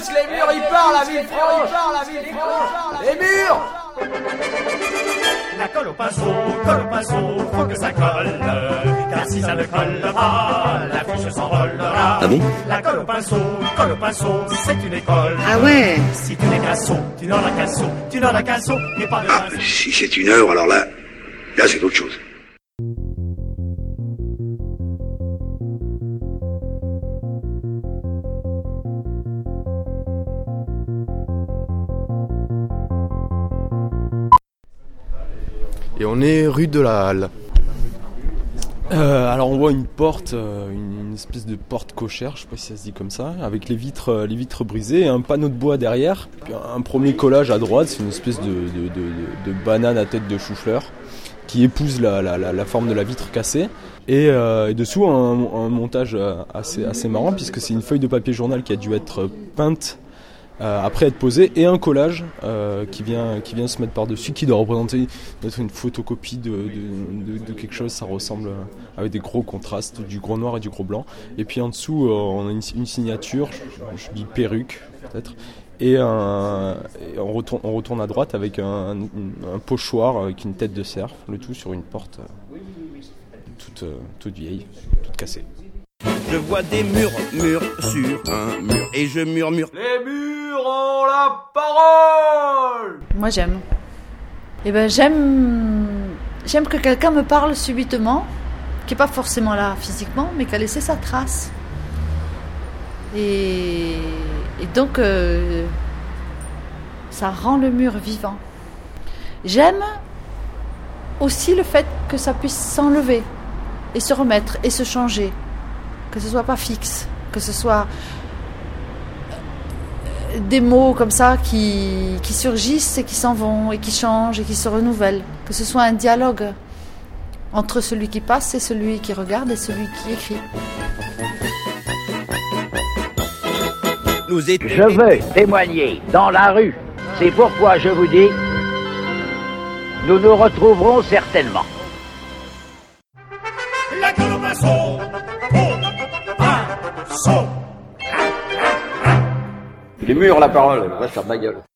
puisque les murs ils parlent à Villefranche. Les murs. La colle au pinceau, faut que ça colle. Car si ça ne colle pas, l'affiche s'envolera. Ah bon? La colle au pinceau, c'est une école. Ah ouais? Si tu n'es qu'un sot, tu n'auras qu'un sot, mais pas de pinceau. Si c'est une œuvre, alors là c'est autre chose. Et on est rue de la Halle. Alors on voit une porte, une espèce de porte cochère, je sais pas si ça se dit comme ça, avec les vitres brisées et un panneau de bois derrière. Puis un premier collage à droite, c'est une espèce de banane à tête de chou-fleur qui épouse la forme de la vitre cassée. Et dessous un montage assez marrant puisque c'est une feuille de papier journal qui a dû être peinte après être posé, et un collage qui vient se mettre par-dessus, qui doit représenter peut-être une photocopie de quelque chose. Ça ressemble avec des gros contrastes, du gros noir et du gros blanc. Et puis en dessous, on a une signature, je dis perruque peut-être, et on retourne à droite avec un pochoir avec une tête de cerf, le tout sur une porte toute vieille, toute cassée. Je vois des murs sur un mur et je murmure. Les murs ont la parole. Moi j'aime. Eh ben j'aime que quelqu'un me parle subitement, qui n'est pas forcément là physiquement, mais qui a laissé sa trace. Et donc ça rend le mur vivant. J'aime aussi le fait que ça puisse s'enlever et se remettre et se changer. Que ce soit pas fixe, que ce soit des mots comme ça qui surgissent et qui s'en vont et qui changent et qui se renouvellent. Que ce soit un dialogue entre celui qui passe et celui qui regarde et celui qui écrit. Je veux témoigner dans la rue. C'est pourquoi je vous dis, nous nous retrouverons certainement. La colle au pinceau. Les murs ont la parole, va se faire ma gueule.